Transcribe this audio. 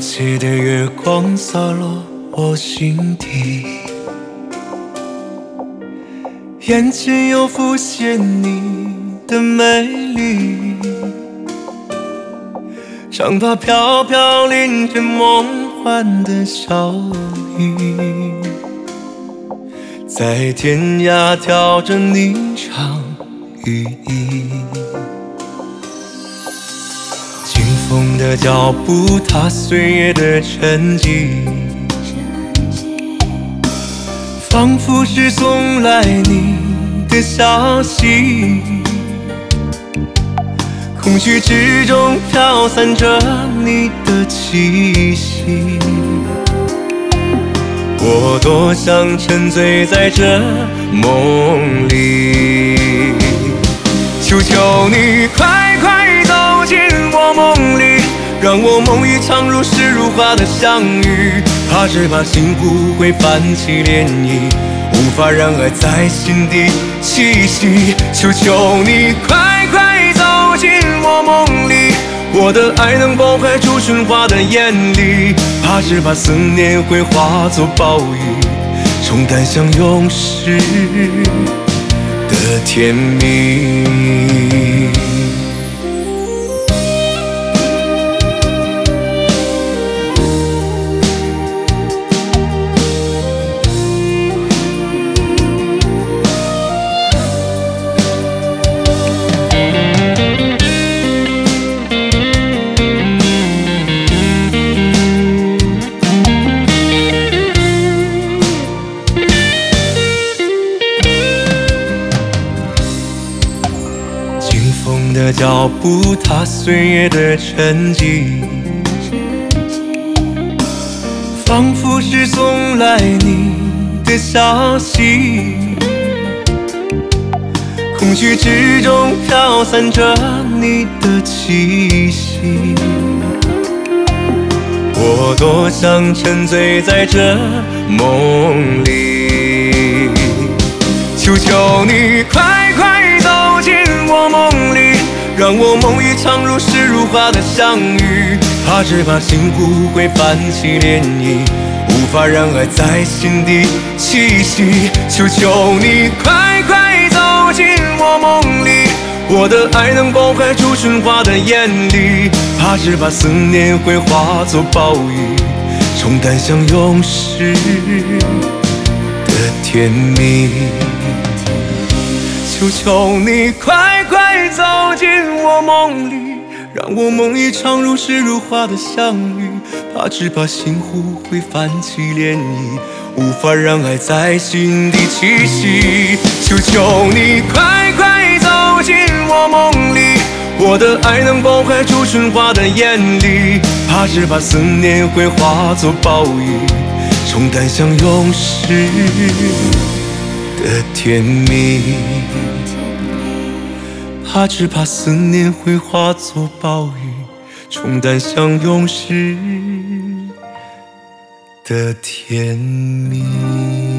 切的月光洒落我心底，眼前又浮现你的美丽，长发飘飘淋着梦幻的笑意，在天涯跳着霓裳羽衣。清风的脚步踏岁月的沉寂，仿佛是送来你的消息，空虚之中飘散着你的气息。我多想沉醉在这梦里，求求你快快走进我梦里，让我梦一场如诗如画的相遇。怕只怕心不会泛起涟漪，无法让爱在心底栖息。求求你快快走进我梦里，我的爱能否开出春花的艳丽？怕只怕思念会化作暴雨，冲淡相拥时的甜蜜。风的脚步踏岁月的沉寂，仿佛是送来你的消息，空虚之中飘散着你的气息。我多想沉醉在这梦里，求求你快快走进我梦里，让我梦一场如诗如画的相遇。怕只怕心不会泛起涟漪，无法让爱在心底栖息。求求你快快走进我梦里，我的爱能否开出春花的艳丽？怕只怕思念会化作暴雨，冲淡相拥时的甜蜜。求求你快快走进我梦里，让我梦一场如诗如画的相遇。怕只怕心湖会泛起涟漪，无法让爱在心底栖息。求求你快快走进我梦里，我的爱能否开出春花的艳丽？怕只怕思念会化作暴雨，冲淡相拥时的甜蜜。怕只怕思念会化作暴雨，冲淡相拥时的甜蜜。